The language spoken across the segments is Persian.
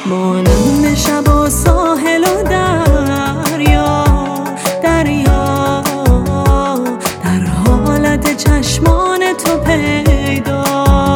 مانند شب و ساحل و دریا در حالت چشمان تو پیدا.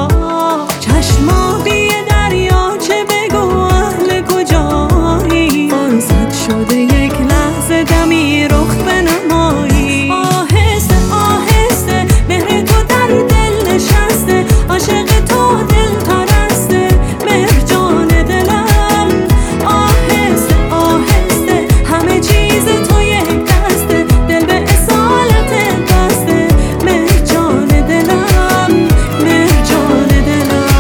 چشمابی دریا چه بگو اهل کجایی، فرصت شده یک لحظه دمی رخ بنمایی. آهسته آهسته مهر تو در دل نشسته، عاشق تو دل پرسته مهر جان دلم. آهسته آهسته همه چیز تو یک دسته، دل به اصالت بسته مهر جان دلم، مهر جان دلم.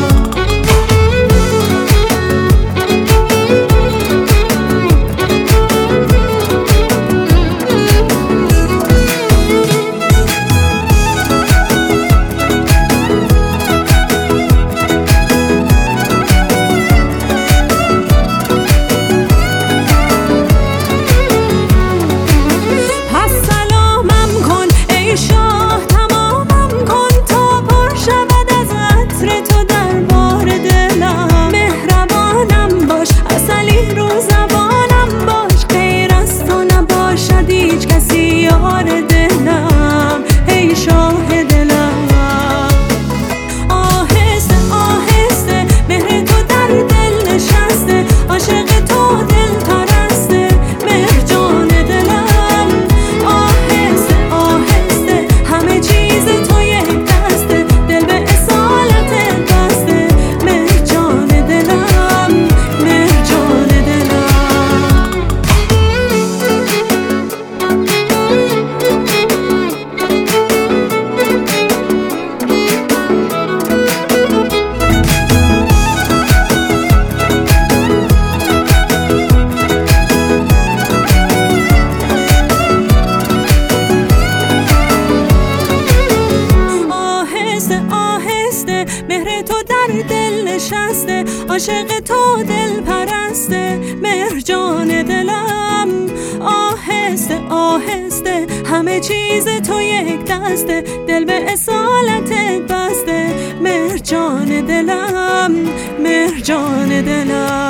پس سلامم کن ای شاه، تمامم کن تا پر شود از عطر تو دربار دلم. مهربانم باش، عسلی رو زبانم باش، غیر از تو نباشد هیچ کسی یار دلم ای شاه دلم. آهسته آهسته مهر تو در دل نشسته، عاشق تو دل پرسته مهر جان دلم. آهسته آهسته همه چیز تو یک دسته، دل به اصالت بسته مهر جان دلم، مهر جان دلم. آهسته آهسته مهر تو در دل نشسته، عاشق تو دل پرسته مهر جان دلم. آهسته آهسته همه چیز تو یک دسته، دل به اصالت بسته مهر جان دلم، مهر جان دلم.